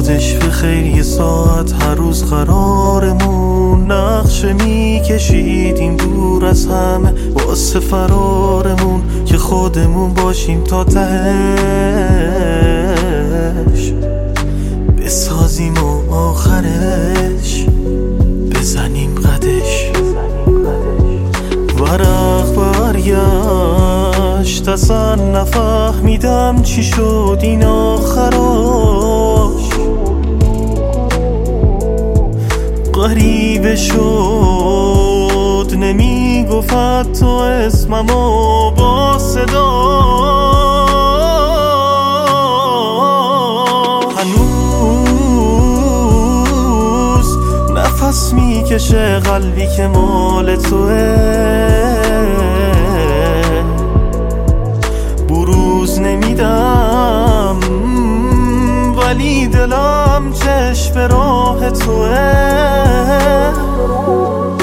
یادش به خیر یه ساعت هر روز قرارمون نقشه میکشیدیم دور از همه واسه فرارمون که خودمون باشیم تا تهش بسازیم و آخرش بزنیم قدش. ورق برگشت اصلا نفهمیدم چی شد این آخراش، غریبه شد نمیگفت تو اسممو با صدا. هنوز نفس میکشه قلبی که مال توه، بروز نمیدم ولی دلم چشم راه توه.